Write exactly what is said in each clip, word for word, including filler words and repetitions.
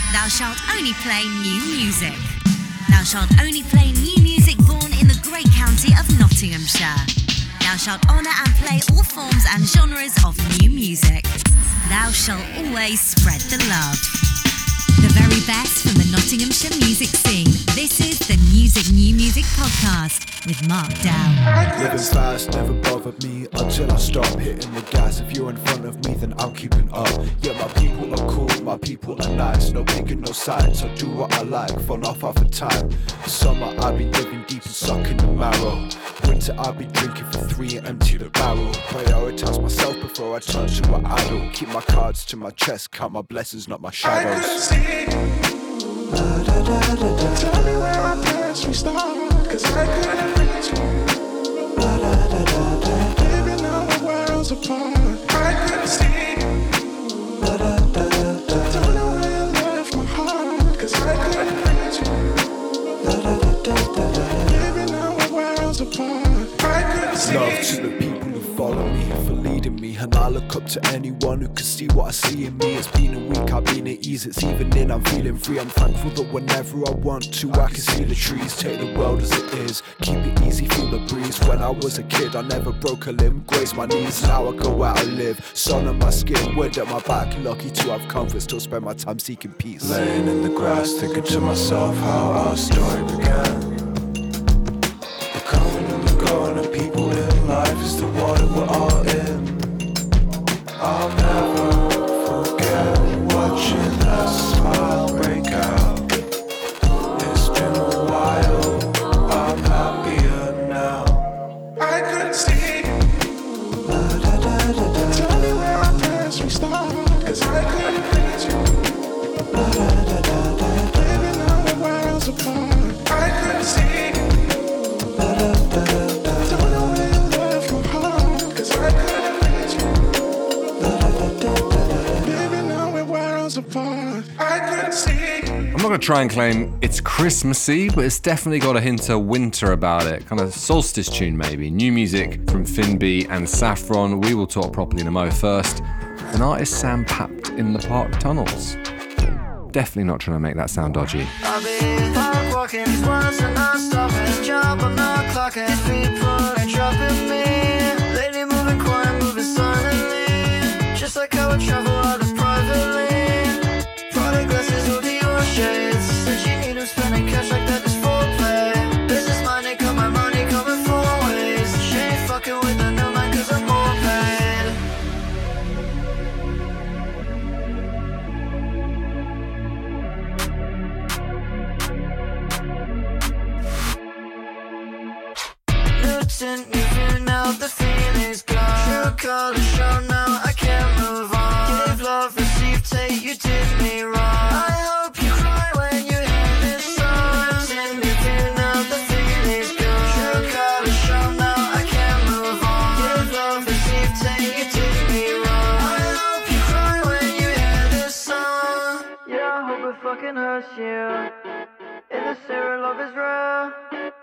Thou shalt only play new music. Thou shalt only play new music born in the great county of Nottinghamshire. Thou shalt honour and play all forms and genres of new music. Thou shalt always spread the love. The very best from the Nottinghamshire music scene. This is the Music New Music Podcast with Mark Dow. Living fast never bothered me until I stop hitting the gas. If you're in front of me, then I'm keeping up. Yeah, my people are cool, my people are nice. No picking, no sides, I do what I like, fun off half the time. Summer, I be living deep and sucking the marrow. Winter, I be drinking for three and empty the barrel. Prioritise myself before I turn to an idol. Keep my cards to my chest, count my blessings, not my shadows. Da, da, da, da, da. Tell me where our paths we start, cause I couldn't reach you. Da, da, da, da, da. Living our worlds apart, I couldn't see. Da, da, da, da, da. Don't know where you left my heart, cause I couldn't reach you. Da, da, da, da, da, da. Living our worlds apart, I couldn't see. Love to the people who follow me, for leading me. And I look up to anyone who can see what I see in me. It's been a week, I've been at ease, it's evening, I'm feeling free. I'm thankful that whenever I want to, I can see the trees. Take the world as it is, keep it easy, feel the breeze. When I was a kid, I never broke a limb, grace my knees. Now I go out and live, sun on my skin, wind at my back. Lucky to have comfort, still spend my time seeking peace. Laying in the grass, thinking to myself how our story began. The coming and the going of people in life is the water we're all in. I'll never forget watching that smile break out. It's been a while, I'm happier now. I couldn't see. Da, da, da, da, da. Tell me where our paths we start, cause I couldn't reach you. Da, da, da, da, da. Living our worlds apart, I couldn't see. Da, da, da, da, da. Don't know where you left my heart, cause I couldn't reach you. Apart, I couldn't see. I'm not going to try and claim it's Christmassy, but it's definitely got a hint of winter about it. Kind of solstice tune, maybe. New music from Finby and Saffron. We will talk properly in a mo. First, an artist Sam Papped in the Park Tunnels. Definitely not trying to make that sound dodgy. I'll be park walking these ones and not stopping. Jump on the clock and people ain't dropping me. Lately moving quiet, moving silently. Just like how I travel out of privately. Product glasses with your shades. Said she need to spend and cash like that is foreplay. Business minded, got my money coming four ways. She ain't fucking with the new man cause I'm more paid. Newton, you view now, the feeling's gone. True color show now, I can't move on. Give love, receive, take, you did me wrong. I hope you cry when you hear this song. Newton, you view now, the feeling's gone. True color show now, I can't move on. Give love, receive, take, you did me wrong. I hope you cry when you hear this song. Yeah, I hope it fucking hurts you. In the sewer, love is real.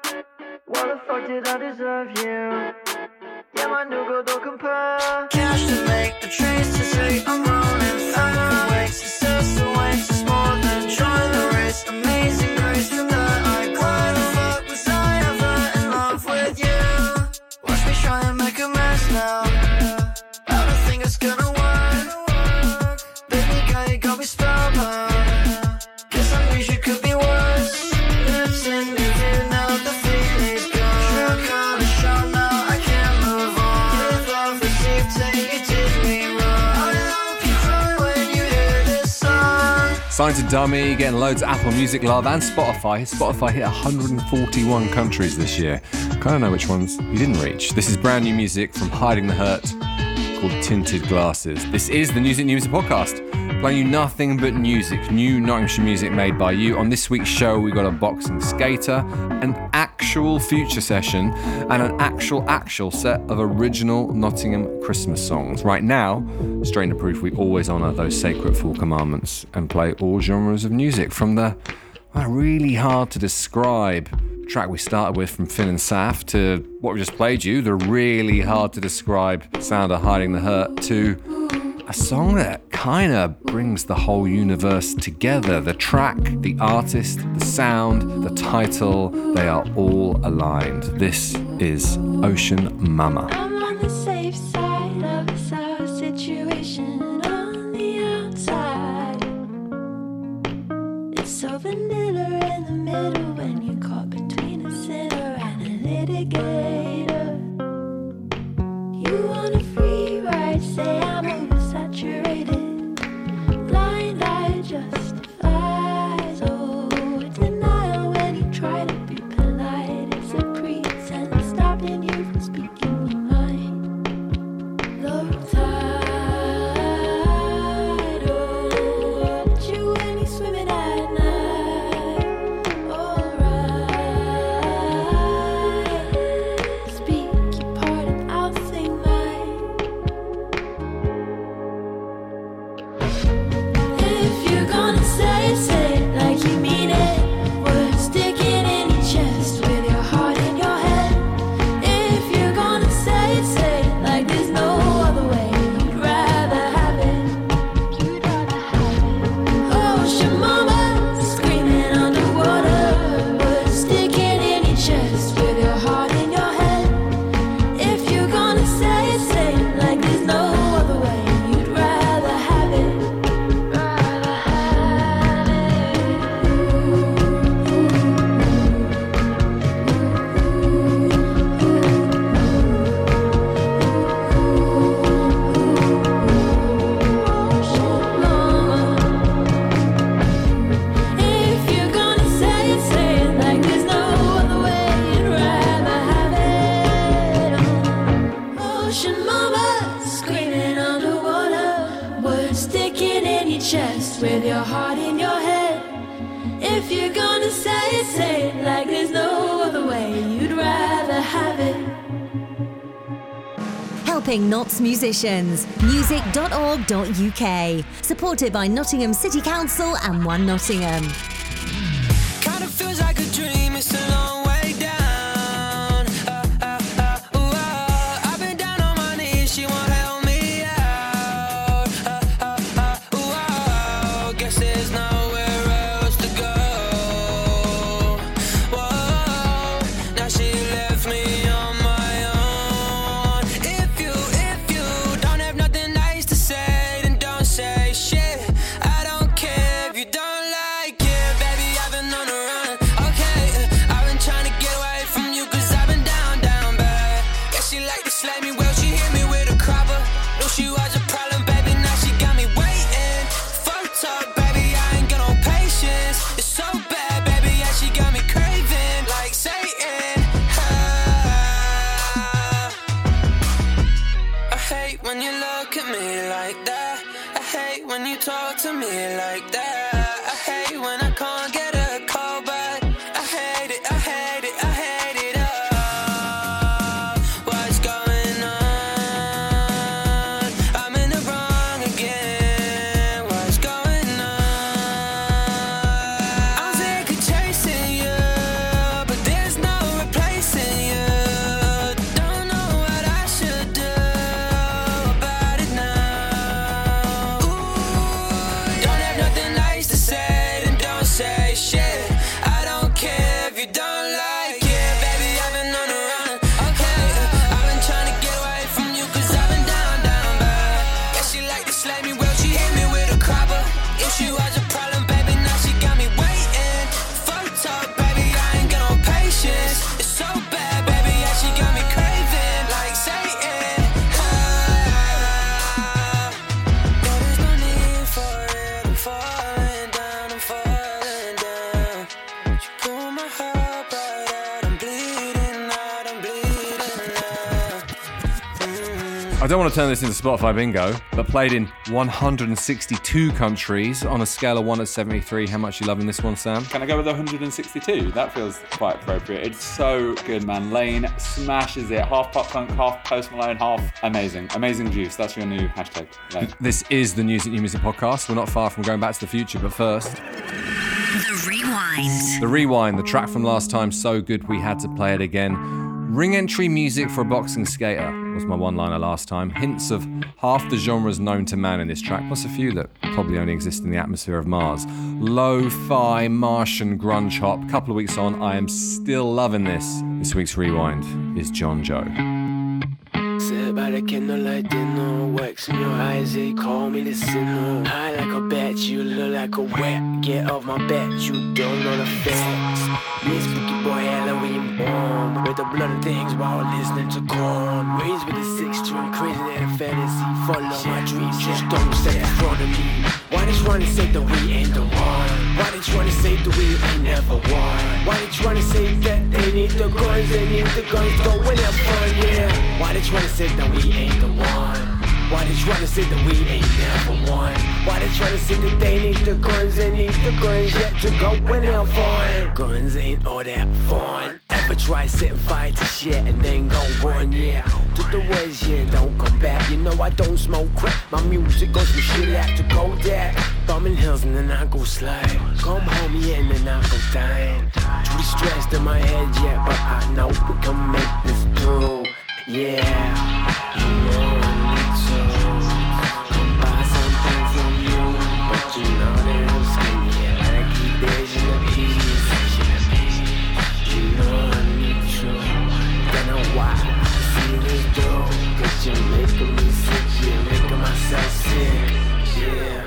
Why the fuck did I deserve you? Yeah, my new girl don't compare. Cash to make the trains to say I'm rolling fast. Wakes to stress the wakes is more than join the race. Amazing grace from that I why the fuck was I ever in love with you? Watch me try and make a mess now. I don't think it's gonna work. Baby girl, you got me spellbound. Guess I knew you could be worse. Lips in the view now, the feeling's gone. True color show now, I can't move on. Give love, receive, take, you did me wrong. I hope you cry when you hear this song. Signed to Dummy, getting loads of Apple Music love and Spotify. Spotify hit one hundred forty-one countries this year. Kind of know which ones you didn't reach. This is brand new music from Hiding the Hurt called Tinted Glasses. This is the Music New Music Podcast, playing you nothing but music, new Nottinghamshire music made by you. On this week's show, we got a boxing skater, an actual future session, and an actual, actual set of original Nottingham Christmas songs. Right now, straight into proof, we always honour those sacred four commandments and play all genres of music, from the uh, really hard to describe track we started with from Finn and Saf to what we just played you, the really hard to describe sound of Hiding the Hurt, to a song that kind of brings the whole universe together. The track, the artist, the sound, the title, they are all aligned. This is Ocean Mama. I'm on the safe side of a sour situation on the outside. It's so vanilla in the middle when you're caught between a sinner and a litigator. You want a free ride, say I'm oversaturated. Blind eye justifies, oh, denial when you try to be polite. It's a pretense stopping you from speaking your mind. Low tide, oh, watch you when you're swimming at night. Alright, speak your part and I'll sing mine. If you're gonna say it, say it like you mean it. Words sticking in your chest with your heart in your head. If you're gonna say it, say it like there's no other way. You'd rather have it. You'd rather have it. Ocean mama screaming underwater. Words sticking in your chest with your heart in your head. If you're gonna say it, say it like there's no other way. You'd rather have it. Rather have it. Ocean mama. If you're gonna say it, say it like there's no other way. You'd rather have it. Ocean mama screaming underwater. Words sticking in your chest with your heart in your head. If you're gonna say it, say it like there's no other way. You'd rather have it. Helping Notts musicians. music dot org dot U K. Supported by Nottingham City Council and One Nottingham. Kind of feels like a dream, it's a long way down. Uh, uh, uh, ooh, uh, I've been down on my knees, she won't help me out. Uh, uh, uh, ooh, uh, guess there's nowhere else to go. Whoa, now she left me on my own. If you, if you don't have nothing nice to say, then don't say shit. I don't care if you don't like it, baby, I've been on the run. Okay, uh, I've been trying to get away from you cause I've been down, down bad. Yeah, she like to slay me, well, she hit me with a cropper. Knew she was a problem, baby, now she got me waiting. Fucked up, baby, I ain't got no patience. It's so bad, baby, yeah, she got me craving like Satan. Ah. I hate when you look at me like that. I hate when you talk to me like that. I hate when I can't get a call back. I hate it, I hate it, I hate it all. What's going on? I'm in the wrong again. What's going on? I'm sick of chasing you, but there's no replacing you. Don't know what I should do about it now. Ooh, don't have nothing nice to say, then don't say shit. I don't care if you don't like it, baby, I've been on the run. Okay, uh, I've been trying to get away from you cause I've been down, down bad. Yeah, she like to slay me, well, she hit me with a cropper. If she was a problem, baby, now she got me waiting. Fucked up, baby, I ain't got no patience. It's so bad, baby, yeah, she got me craving like Satan. Ah, there is no need for it, I'm falling down, I'm falling down. You pull my heart right out, I'm bleeding out, I'm bleeding out. Mm. I don't want to turn this into Spotify bingo, but played in one hundred sixty-two countries on a scale of one to seventy-three. How much you loving this one, Sam? Can I go with one hundred sixty-two? That feels quite appropriate. It's so good, man. Lane smashes it. Half pop punk, half Post Malone, half amazing. Amazing juice. That's your new hashtag. Lane. This is the News at New Music podcast. We're not far from going back to the future, but first, The Rewind. the rewind, the track from last time, so good we had to play it again. Ring entry music for a boxing skater. was my one-liner last time. Hints of half the genres known to man in this track, plus a few that probably only exist in the atmosphere of Mars. Lo-fi, Martian grunge hop. Couple of weeks on, I am still loving this. This week's Rewind is John Joe. Sit by the candlelight dinner, wax in your eyes, they call me the sinner. High like a bat, you look like a wet. Get off my back, you don't know the facts. Me spooky boy Halloween bomb, with the blood and things while listening to corn. Raised with a six string, crazy than a fantasy. Follow my dreams, just don't stay in front of me. Why they trying to say that we ain't the one? Why they trying to say that we ain't never won? Why they trying to say that they need the guns, they need the guns, go and have fun, yeah. Why they trying to say that we ain't the one? Why they trying to say that we ain't never won? Why they trying to say that they need the guns, they need the guns yet to go and have fun? Guns ain't all that fun. Ever try setting fire to shit and then go run, yeah. To the woods, yeah, don't come back. You know I don't smoke crack. My music goes from shit out to go there. Bumming hills and then I go slide. Come home, yeah, and then I go dying. Truly stressed in my head, yeah, but I know we can make this through. Yeah, you know I need to come buy something from you, but you know that I'm skinny and I keep dashing the peace. You know I need to, don't know why I see this door, cause you're making me sick, you're making myself sick, yeah.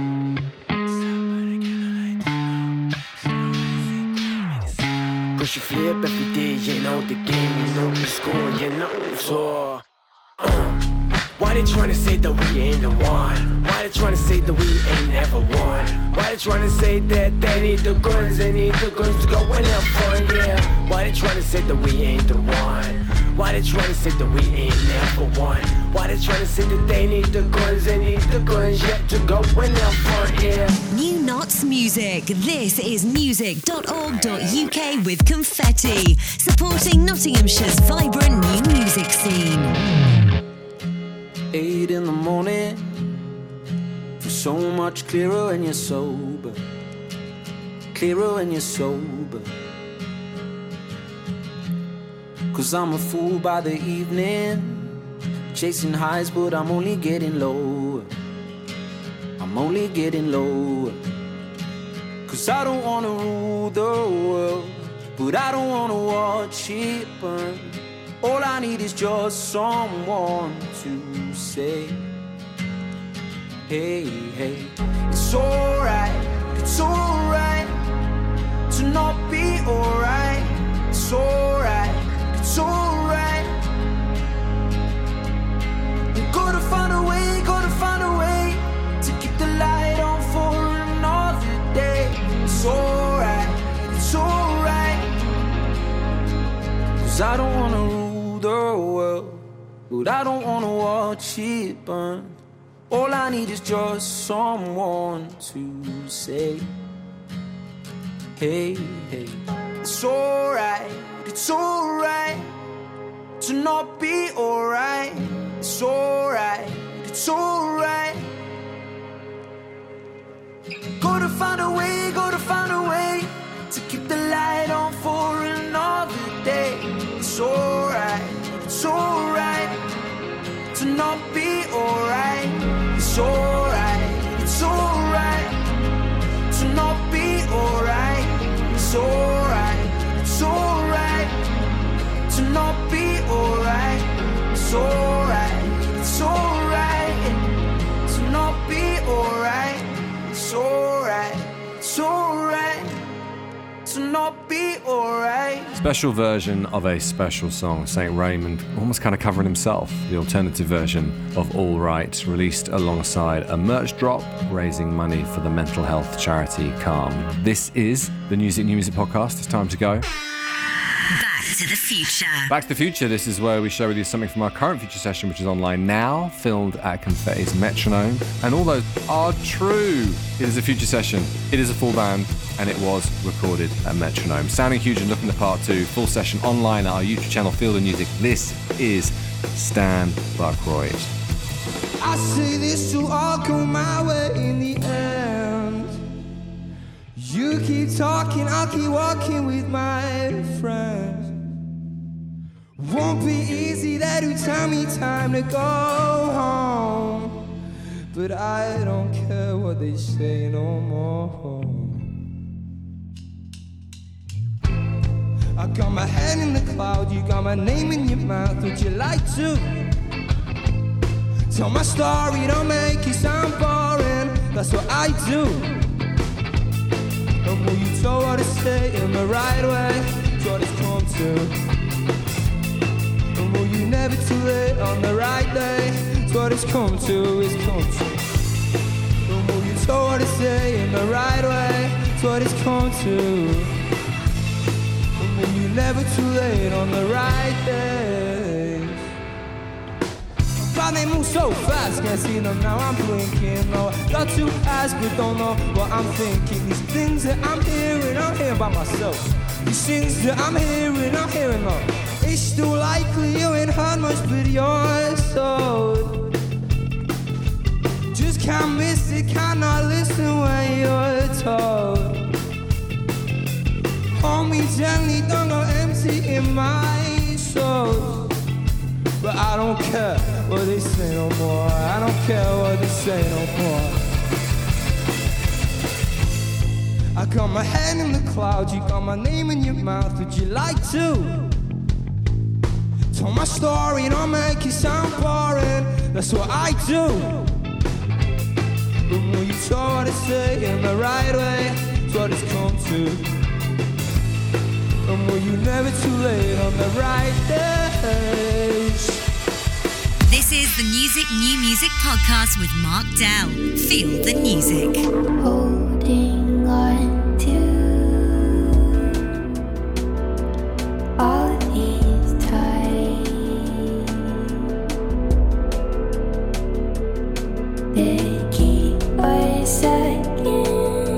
Push your flip every day, you know the game, you know the score, you know, so uh, why they trying to say that we ain't the one? Why they trying to say that we ain't never won? Why they trying to say that they need the guns, they need the guns to go and have fun, yeah. Why they trying to say that we ain't the one? Why they trying to say that we ain't never won? Why they trying to say that they need the guns, they need the guns yet to go and have fun, yeah. New Knots Music. This is music dot org dot U K with Confetti, supporting Nottinghamshire's vibrant new music scene. Eight in the morning, feel so much clearer when you're sober. Clearer when you're sober. Cause I'm a fool by the evening, chasing highs but I'm only getting lower. I'm only getting lower. Cause I don't wanna rule the world, but I don't wanna watch it burn. All I need is just someone to say, hey, hey, it's alright, it's alright to not be alright. It's alright, it's alright. You gotta find a way, gotta find a way to keep the light on for another day. It's alright, it's alright. Cause I don't wanna rule the world, but I don't wanna watch it burn. All I need is just someone to say, hey, hey, it's alright, it's alright to not be alright. It's alright, it's alright. Gotta find a way, gotta find a way to keep the light on for another day. It's alright, it's alright to not be alright. It's alright, it's alright to not be alright. It's alright, it's alright to not be alright. It's alright, it's alright to not be alright. It's alright, it's alright to not be alright. Special version of a special song. Saint Raymond almost kind of covering himself. The alternative version of All Right, released alongside a merch drop, raising money for the mental health charity Calm. This is the Music New Music podcast. It's time to go. Back to the future. Back to the future. This is where we share with you something from our current future session, which is online now, filmed at Confetti's Metronome. And all those are true. It is a future session. It is a full band. And it was recorded at Metronome. Sounding huge and looking the part two. Full session online at our YouTube channel, Field of Music. This is Stan Buckroyd. I say this will all go my way in the end. You keep talking, I'll keep walking with my friends. Won't be easy, they do tell me time to go home, but I don't care what they say no more. I got my head in the cloud, you got my name in your mouth. Would you like to tell my story? Don't make it sound boring, that's what I do. And will you tell what to say in the right way? That's what it's come to. And will you never too late on the right day? That's what it's come to, it's come to. And will you tell what to say in the right way? That's what it's come to. And you never too late on the right days. But they move so fast, can't see them now, I'm blinking. No, got two eyes but don't know what I'm thinking. These things that I'm hearing, I'm hearing by myself. These things that I'm hearing, I'm hearing them. It's still likely you ain't heard much, but you're so just can't miss it, cannot listen when you're told. Hold me gently, don't go empty in my soul. But I don't care what they say no more. I don't care what they say no more. I got my head in the clouds, you got my name in your mouth. Would you like to tell my story, don't make it sound boring? That's what I do. But will you try what I say in the right way? That's what it's come to. And were you never too late on the right days? This is the Music New Music Podcast with Mark Dell. Feel the music. Holding on to all these times, they keep us again.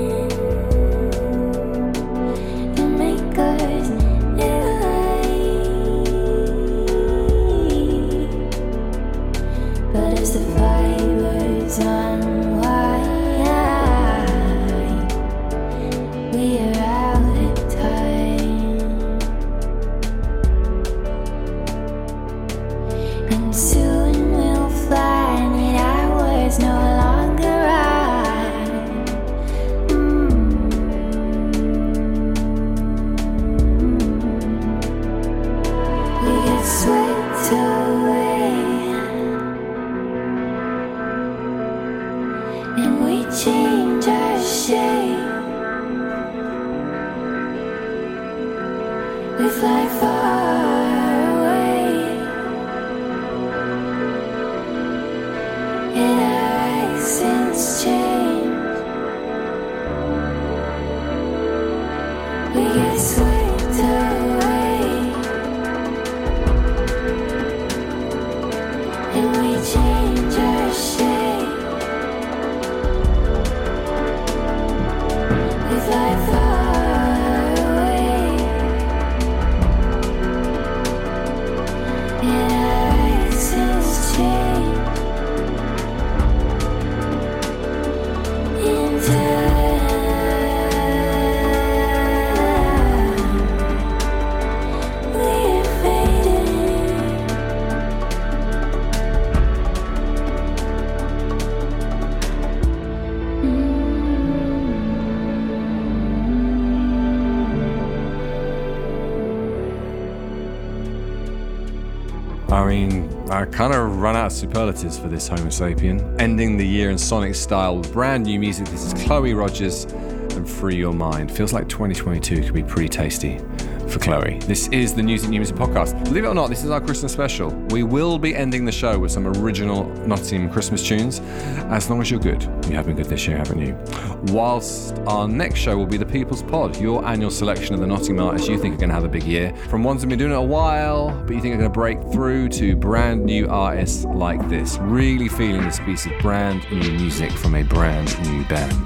I mean, I kind of run out of superlatives for this Homo Sapien. Ending the year in sonic style with brand new music. This is Chloe Rogers and Free Your Mind. Feels like twenty twenty-two could be pretty tasty for Chloe. This is the Music New Music Podcast. Believe it or not, this is our Christmas special. We will be ending the show with some original Nottingham Christmas tunes, as long as you're good. You have been good this year, haven't you? Whilst our next show will be the People's Pod, your annual selection of the Nottingham artists you think are going to have a big year. From ones that have been doing it a while, but you think are going to break through, to brand new artists like this. Really feeling this piece of brand new music from a brand new band.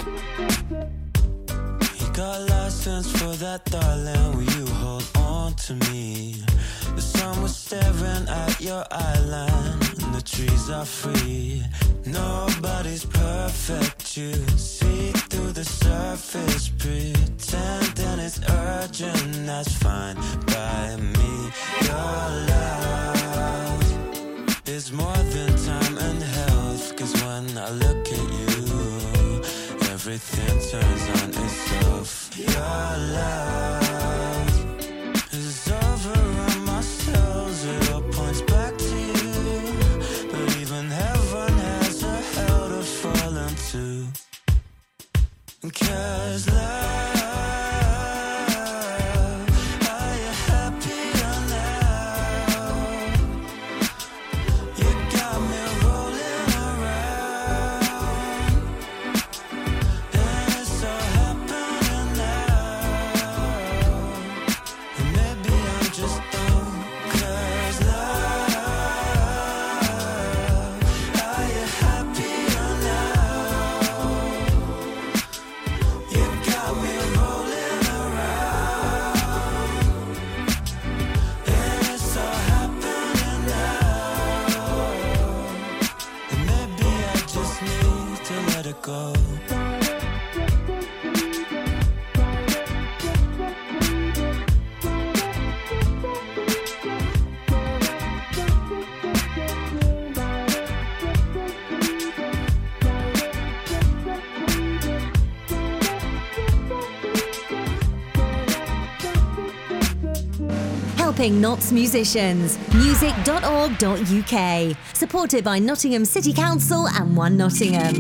You got license for that, darling. Will you hold on to me? The sun was staring at your island, and the trees are free. Nobody's perfect, you see through the surface, pretending it's urgent, that's fine by me. Your love is more than time and health, cause when I look at you, everything turns on itself. Your love is over on my cells, it all points back to you, but even heaven has a hell to fall into. Cause love, are you happier now? You got me rolling around, and it's all happening now. And maybe I'm just dumb. Cause love, are you happier now? You got me rolling around, and it's all happening now. And maybe I just need to let it go. Helping Notts musicians. music dot org dot U K. Supported by Nottingham City Council and One Nottingham.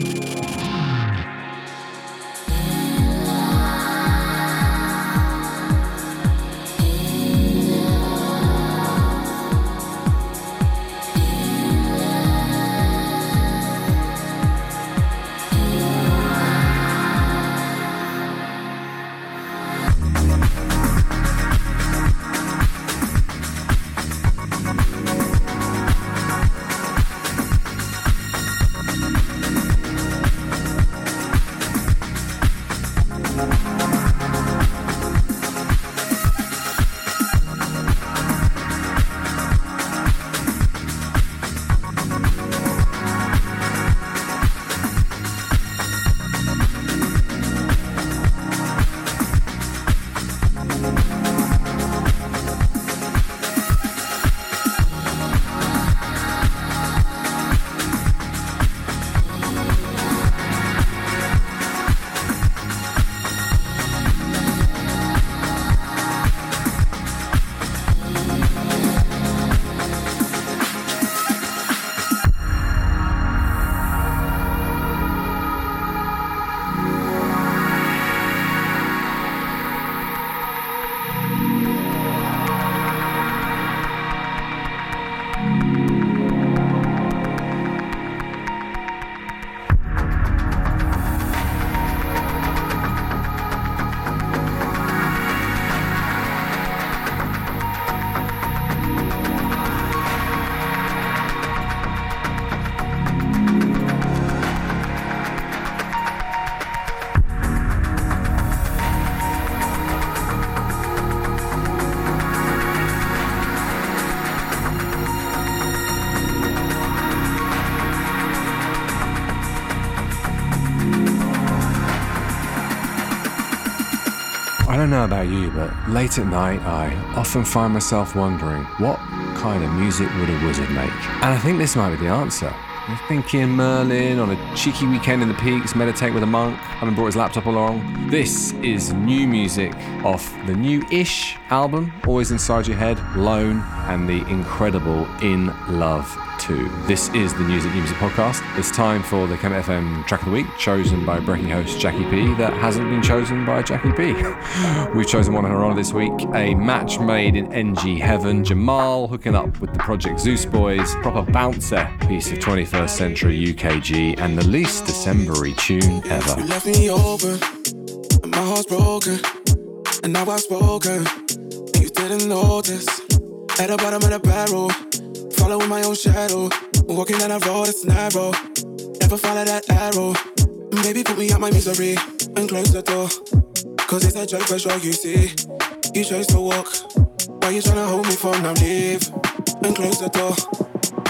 I don't know about you, but late at night I often find myself wondering what kind of music would a wizard make? And I think this might be the answer. I'm thinking Merlin on a cheeky weekend in the Peaks, meditate with a monk, having brought his laptop along. This is new music off the new-ish album, Always Inside Your Head, Lone, and the incredible In Love two. This is the Music New Music podcast. It's time for the Kemet F M Track of the Week, chosen by Brekkie host Jackie P, that hasn't been chosen by Jackie P. We've chosen one of her honour this week, a match made in N G heaven. Jamal hooking up with the Project Zeus Boys, proper bouncer piece of twenty-first century U K G, and the least December-y tune ever. You left me open, and my heart's broken, and now I've spoken, and you didn't notice. At the bottom of the barrel, following my own shadow, walking down a road that's narrow, never follow that arrow. Baby, put me out my misery and close the door, cause it's a joke for sure, you see. You chose to walk, why you tryna hold me for now? Leave and close the door.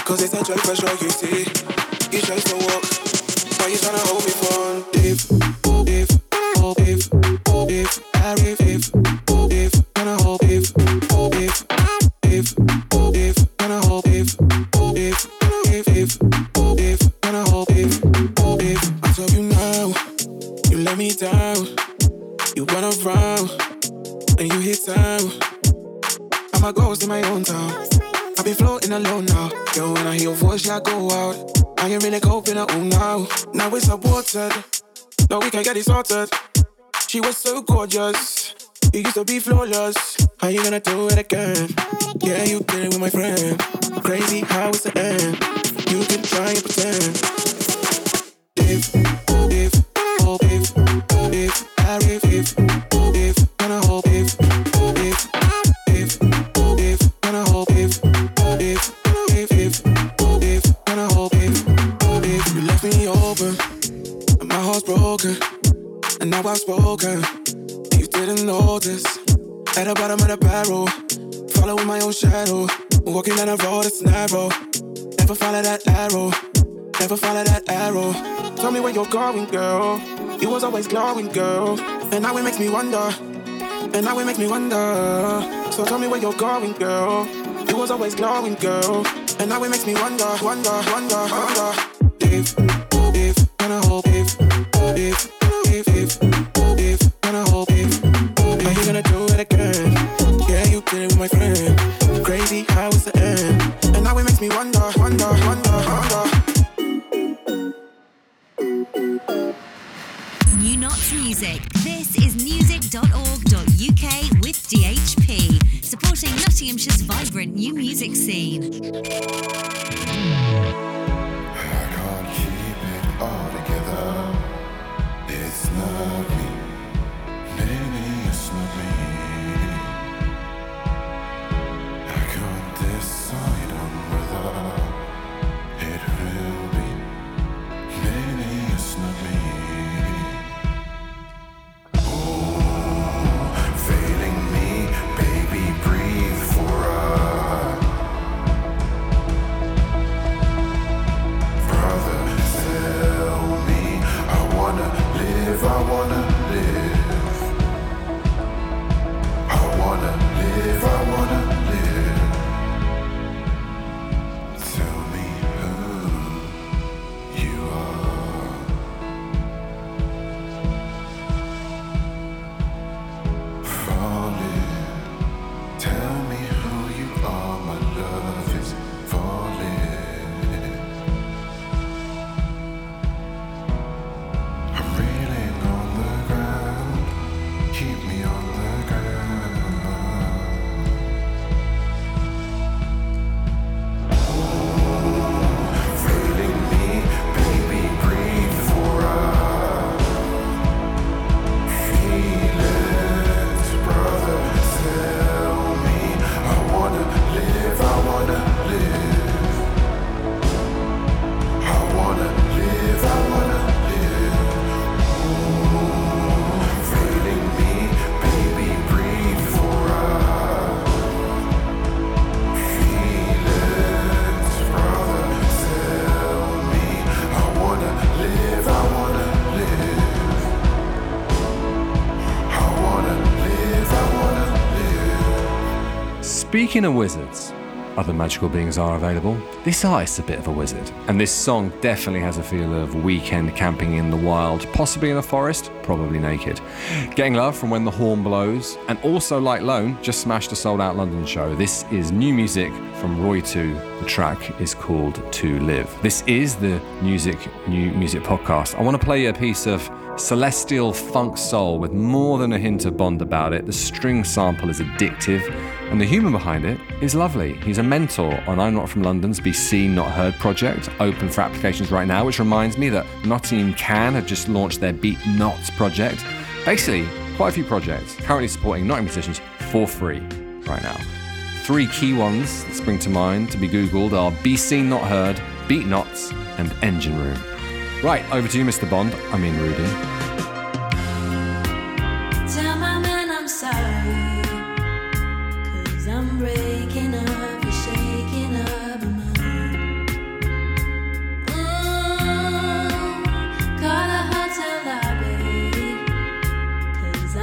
Cause it's a joy for sure, you see. You try to walk, but you tryna hold me for if, if, if, if, I if, if, if, gonna hold if, if, if, if, gonna hold if, if, if, if, if, gonna hold if, if. I told you now, you let me down, you run around, and you hit town. I'm a ghost in my own town. I be floating alone now. Yo, when I hear your voice, yeah, I go out. I ain't really coping at all now. Now it's aborted. No, we can get it sorted. She was so gorgeous. You used to be flawless. How you gonna do it again? Yeah, you did it with my friend. Crazy how it's the end. You can try and pretend. If, if, oh, if, if, I if, if, if, gonna hope if, if, if, if, gonna hope if, if, if, if, if, gonna hope if, if. You left me open, and my heart's broken, and now I've spoken. You didn't notice. At the bottom of the barrel, following my own shadow, walking down a road that's narrow. Never follow that arrow, never follow that arrow. Tell me where you're going, girl. You was always glowing, girl. And now it makes me wonder, and now it makes me wonder. So tell me where you're going, girl. You was always glowing, girl. And now it makes me wonder, wonder, wonder, wonder. If, if, gonna hope if, if, if, if, if, gonna hope if. Are you gonna do it again? Yeah, you did it with my friend. Crazy how it's the end. And now it makes me wonder, wonder, wonder, wonder. New Knots Music. This is music dot org dot U K with D H P, supporting Nottinghamshire's vibrant new music scene. I can't keep it all together. It's not me. Maybe it's not me. I can't decide on whether it will be. Maybe it's not me. I wanna live. I wanna live. I wanna live. Tell me who you are. Falling. Tell me who you are. My love is falling. Speaking of wizards, other magical beings are available. This artist's a bit of a wizard, and this song definitely has a feel of weekend camping in the wild, possibly in a forest, probably naked. Getting Love from When the Horn Blows, and also Like Lone just smashed a sold-out London show. This is new music from Roy two. The track is called To Live. This is the Music New Music podcast. I want to play you a piece of celestial funk soul with more than a hint of Bond about it. The string sample is addictive, and the humour behind it is lovely. He's a mentor on I'm Not From London's Be Seen Not Heard project, open for applications right now, which reminds me that Nottingham Can have just launched their Beat Knots project. Basically, quite a few projects currently supporting Nottingham musicians for free right now. Three key ones that spring to mind to be Googled are Be Seen Not Heard, Beat Knots, and Engine Room. Right, over to you, Mister Bond. I mean Rudy. Tell my man I'm sorry, 'cause I'm breaking up and shaking up my mind.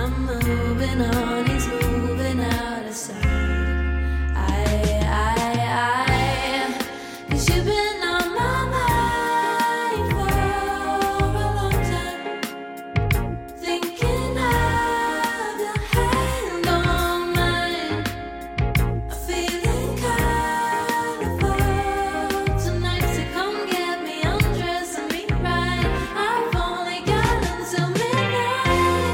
I'm moving on, he's moving out of sight. I, I, I, cause you've been on my mind for a long time, thinking of your hand on mine. I'm feeling kind of full tonight, so come get me undressed and me right. I've only got until midnight.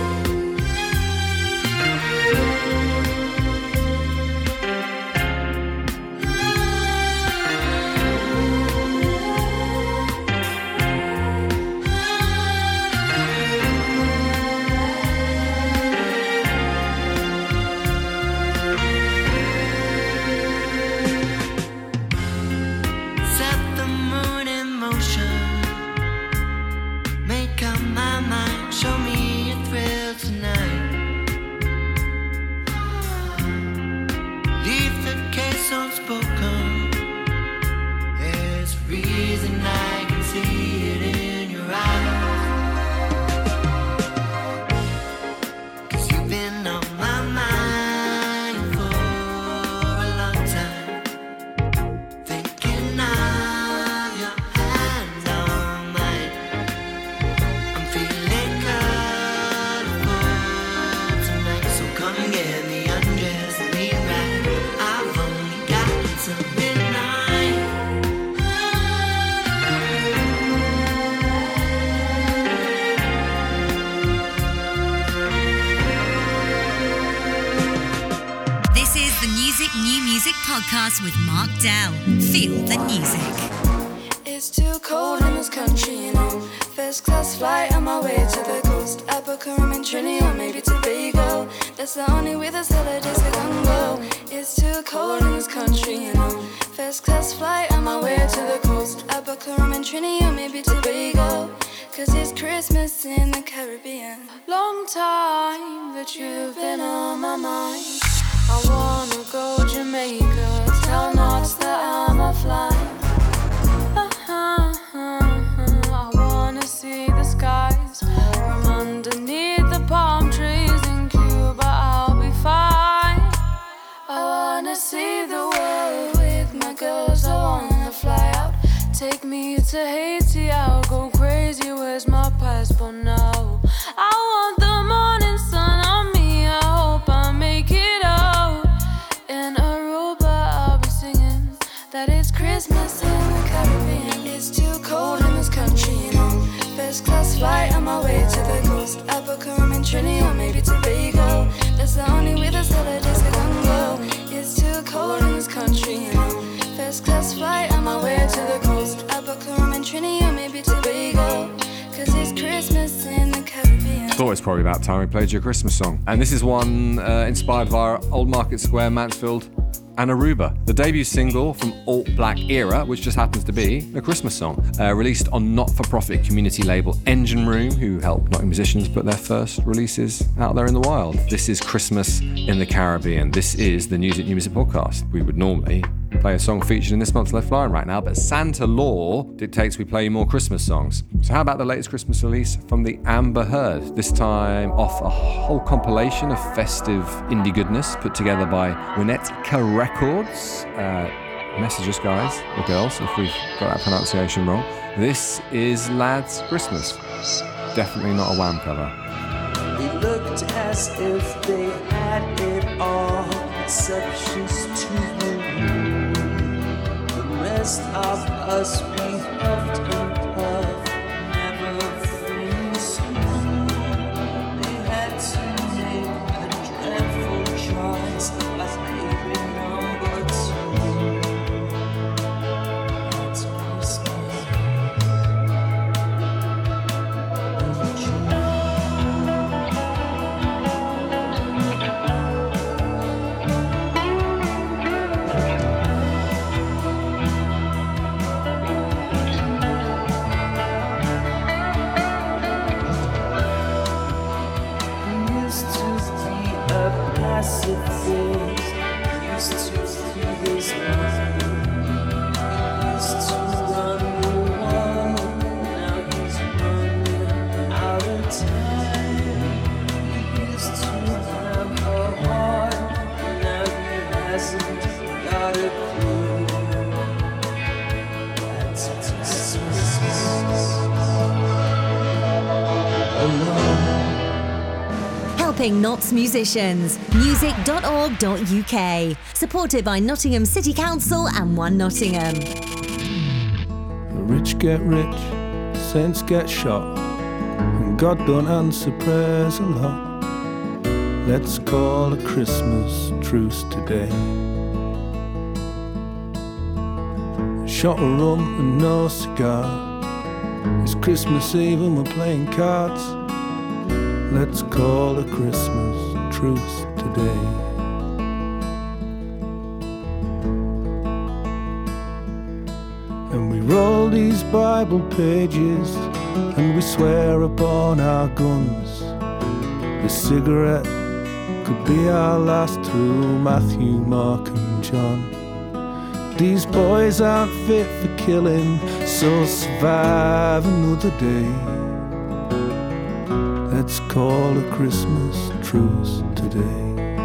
Set the moon in motion. Make up my mind. Show me a thrill tonight. Leave the case unspoken. There's a reason I can see it in your eyes. 'Cause you've been on my mind for a long time, thinking of your hands on mine. I'm feeling colorful tonight, so come get me undressed and me right. I've only got until midnight. This is the Music New Music podcast with Mark Dell. Feel the music. It's too cold in this country, you know. First class flight on my way to the coast. I book a room in Trinity or maybe Tobago. That's the only way this holidays can go. It's too cold in this country, you know. First class flight on my way to the coast. I book a room in Trinity or maybe Tobago. Cause it's Christmas in the Caribbean. Long time that you've been on my mind. I wanna go Jamaica. Tell Knots that I'm a fly. I wanna see the skies from underneath the palm trees in Cuba. I'll be fine. I wanna see the world with my girls. I wanna fly out. Take me to Haiti. I'll go crazy. Where's my passport now? I want the morning sun on me. I hope I make it out. In Aruba, I'll be singing that it's Christmas in the Caribbean. It's too cold in this country, you know. First class flight on my way to the coast. I book a room in Trinity or maybe Tobago. That's the only way this holidays can go. It's too cold in this country, you know. First class flight on my way to the coast. I book a room in Trinity or maybe Tobago. Cause it's Christmas in the Caribbean. Thought it's probably about time we played your Christmas song. And this is one uh, inspired via Old Market Square, Mansfield, and Aruba. The debut single from Alt Black Era, which just happens to be a Christmas song, uh, released on not-for-profit community label Engine Room, who help Nottingham musicians put their first releases out there in the wild. This is Christmas in the Caribbean. This is the Music New Music podcast. We would normally play a song featured in this month's Left Line right now, but Santa Law dictates we play more Christmas songs. So how about the latest Christmas release from the Amber Heard? This time off a whole compilation of festive indie goodness put together by Winnetka Records. Uh, message us, guys, or girls, if we've got that pronunciation wrong. This is Lad's Christmas. Definitely not a Wham cover. They looked as if they had it all, exceptions to the rule. The rest of us, we huffed and puffed, never feeling smooth. They had to make a dreadful choice, as baby number two. It's Christmas. Pacifist, used to be this man, used to run the world, now he's running out of time. He used to without a clue. That's Christmas alone. Helping Notts musicians. music dot org dot U K. Supported by Nottingham City Council and One Nottingham. The rich get rich, saints get shot, and God don't answer prayers a lot. Let's call a Christmas truce today. A shot of rum and no cigar. It's Christmas Eve and we're playing cards. Let's call a Christmas truce today. And we roll these Bible pages and we swear upon our guns. The cigarette could be our last through Matthew, Mark and John. These boys aren't fit for killing, so survive another day. Let's call a Christmas truce today.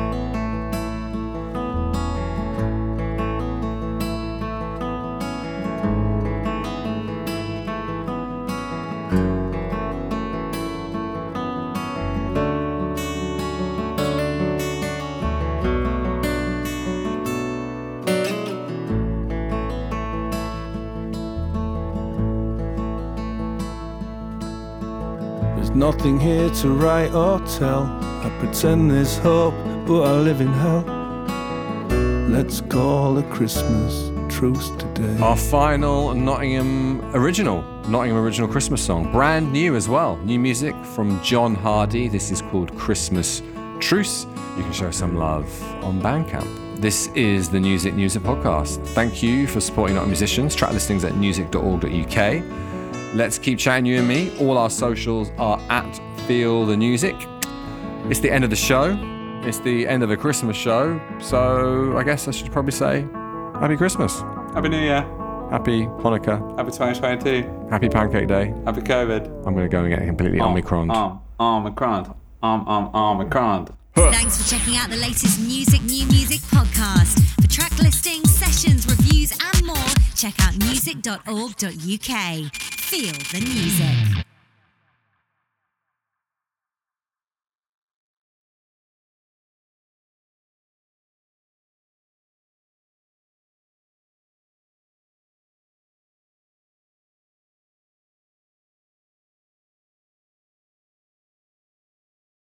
Nothing here to write or tell. I pretend there's hope, but I live in hell. Let's call a Christmas truce today. Our final Nottingham original, Nottingham original Christmas song. Brand new as well. New music from John Hardy. This is called Christmas Truce. You can show some love on Bandcamp. This is the Music News podcast. Thank you for supporting Nottingham musicians. Track listings at music dot org dot U K. Let's keep chatting, you and me. All our socials are at Feel the Music. It's the end of the show. It's the end of a Christmas show. So I guess I should probably say Happy Christmas. Happy New Year. Happy Hanukkah. Happy twenty twenty-two. Happy Pancake Day. Happy COVID. I'm going to go and get completely um, Omicron. Um, Omicron. Um, um, Omicron. Thanks for checking out the latest Music New Music podcast. For track listings, sessions, reviews and more, check out music dot org dot U K. Feel the music.